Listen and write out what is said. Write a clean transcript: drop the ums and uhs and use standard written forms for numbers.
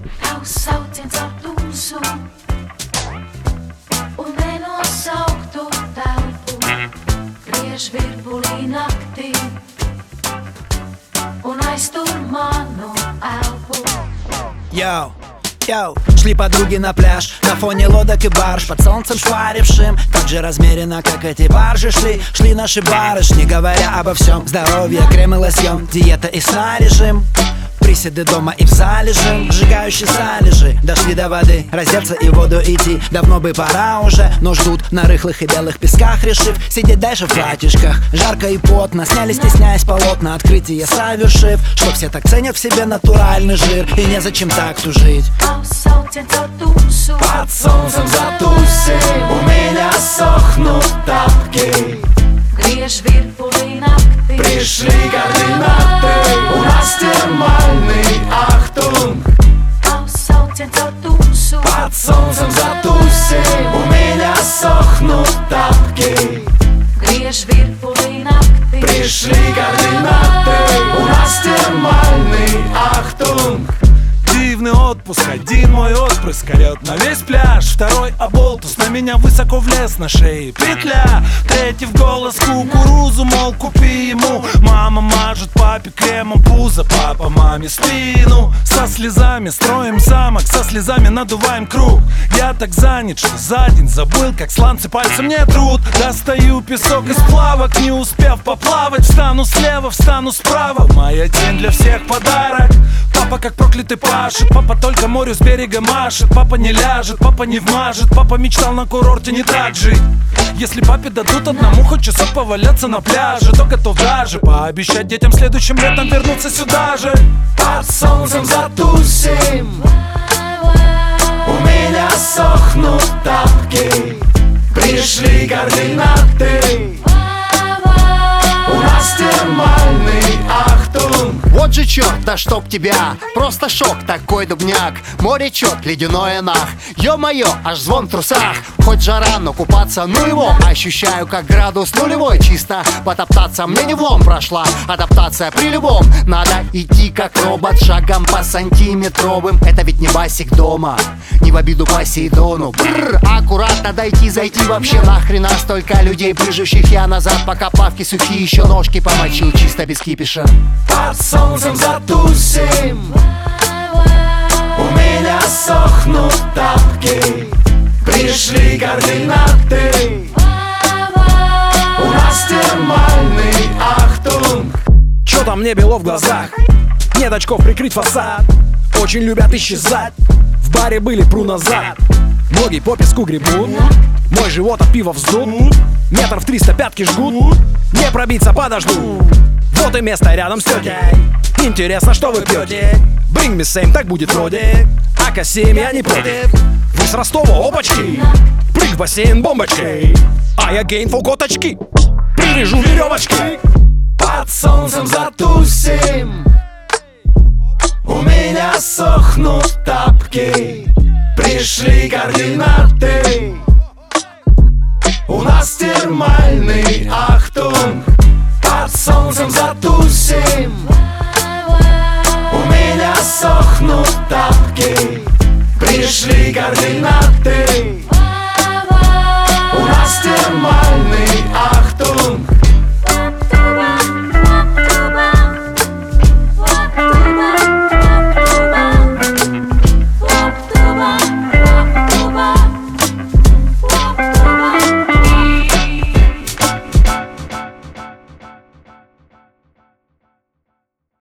Sauciens ar tumsu un nenosauktu telpu, griež virbulī naktī un aiztur manu elpu. Йоу, шли подруги на пляж, на фоне лодок и барж, под солнцем шпарившим, так же размеренно, как эти баржи. Шли наши барышни, говоря обо всем: здоровье, крем и лосьон, диета и сна-режим, приседы дома и в зале жим, сжигающие залежи. Дошли до воды, раздеться и в воду идти давно бы пора уже, но ждут на рыхлых и белых песках, решив сидеть дальше в платьишках. Жарко и потно, сняли, стесняясь полотна, открытие совершив, что все так ценят в себе натуральный жир, и незачем так тужить. Под солнцем затусим, у меня сохнут тапки, griež virbulī naktī, пришли координаты, у нас термальный ахтунг. sauciens ar tumsu Под солнцем затусим, у меня сохнут тапки, griež virbulī naktī, пришли координаты, у нас термальный ахтунг. Дивный отпуск, один мой отпрыск орет на весь пляж, второй оболтус на меня высоко влез, на шее петля, третий в голос кукурузу, мол, купи ему. Мама мажет папе кремом пузо, папа маме спину. Со слезами строим замок, со слезами надуваем круг. Я так занят, что за день забыл, как сланцы пальцем не трут. Достаю песок из плавок, не успев поплавать. Встану слева, встану справа, моя тень для всех подарок. Папа как проклятый пашет, папа только морю с берега машет. Папа не ляжет, папа не вмажет, папа мечтал на курорте не так жить. Если папе дадут одному хоть часок поваляться на пляже, то готов даже пообещать детям следующим летом вернуться сюда же. Под солнцем затусим, у меня сохнут тапки, пришли координаты, у нас термальный ахтунг. Вот же черт, да чтоб тебя, просто шок, такой дубняк. Море чет, ледяное нах, ё-моё, аж звон в трусах. Хоть жара, но купаться, ну его. Ощущаю, как градус нулевой, чисто потоптаться мне не влом. Прошла адаптация при любом. Надо идти как робот, шагом по сантиметровым. Это ведь не басик дома, не в обиду Посейдону. Бррр, аккуратно дойти, зайти, вообще нахрена столько людей, прыжущих я назад, пока плавки сухие, еще ножки помочил, чисто без кипиша. Под солнцем затусим, у меня сохнут тапки, пришли координаты, у нас термальный ахтунг. Чё там мне бело в глазах? Нет очков прикрыть фасад. Очень любят исчезать. В баре были, пру назад. Ноги по песку гребут. Мой живот от пива вздут. Метров 300 пятки жгут. Не пробиться подожду. Вот и место рядом с тетей. Интересно, что вы пьете? Bring me same, так будет вроде. АК-7, я не против. Вы с Ростова, опачки. Прыг в бассейн бомбочкой. А я гейн фолкоточки. Привяжу веревочки. Под солнцем затусим, у меня сохнут тапки, пришли координаты, у нас термальный ахтунг. Под солнцем затусим, у меня сохнут тапки, пришли координаты,